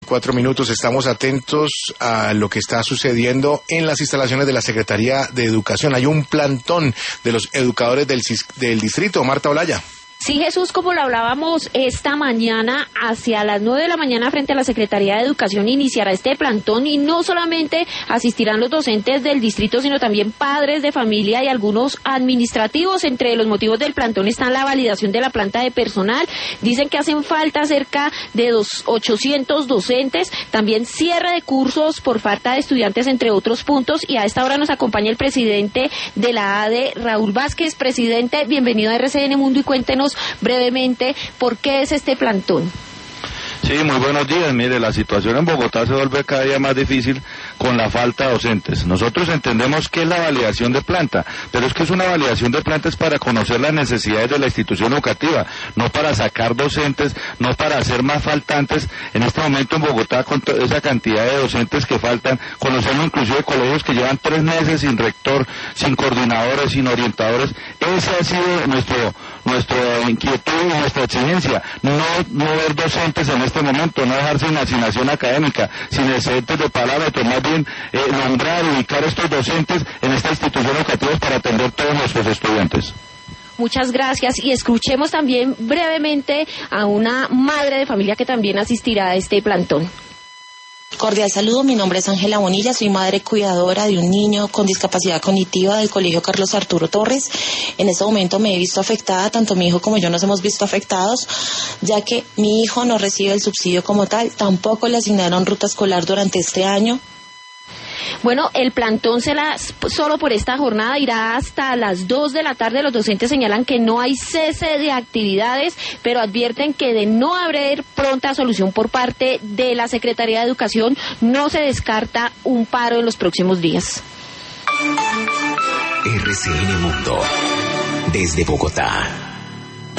4 minutos, estamos atentos a lo que está sucediendo en las instalaciones de la Secretaría de Educación. Hay un plantón de los educadores del distrito. Marta Olaya. Sí, Jesús, como lo hablábamos esta mañana, hacia las 9 de la mañana frente a la Secretaría de Educación iniciará este plantón y no solamente asistirán los docentes del distrito, sino también padres de familia y algunos administrativos. Entre los motivos del plantón están la validación de la planta de personal. Dicen que hacen falta cerca de 800 docentes, también cierre de cursos por falta de estudiantes, entre otros puntos. Y a esta hora nos acompaña el presidente de la ADE, Raúl Vázquez. Presidente, bienvenido a RCN Mundo y cuéntenos brevemente por qué es este plantón. Sí, muy buenos días. Mire, la situación en Bogotá se vuelve cada día más difícil con la falta de docentes. Nosotros entendemos que es la validación de planta, pero es que es una validación de planta es para conocer las necesidades de la institución educativa, no para sacar docentes, no para hacer más faltantes. En este momento en Bogotá, con esa cantidad de docentes que faltan, conocemos inclusive colegios que llevan 3 meses sin rector, sin coordinadores, sin orientadores. Esa ha sido nuestra inquietud y nuestra exigencia, no ver docentes en este momento, no dejar sin asignación académica, sin excedentes de parámetros, más bien nombrar y ubicar estos docentes en esta institución educativa para atender todos nuestros estudiantes. Muchas gracias, y escuchemos también brevemente a una madre de familia que también asistirá a este plantón. Cordial saludo, mi nombre es Ángela Bonilla, soy madre cuidadora de un niño con discapacidad cognitiva del Colegio Carlos Arturo Torres. En este momento me he visto afectada, tanto mi hijo como yo nos hemos visto afectados, ya que mi hijo no recibe el subsidio como tal, tampoco le asignaron ruta escolar durante este año. Bueno, el plantón solo por esta jornada irá hasta las 2 de la tarde. Los docentes señalan que no hay cese de actividades, pero advierten que de no haber pronta solución por parte de la Secretaría de Educación, no se descarta un paro en los próximos días. RCN Mundo, desde Bogotá.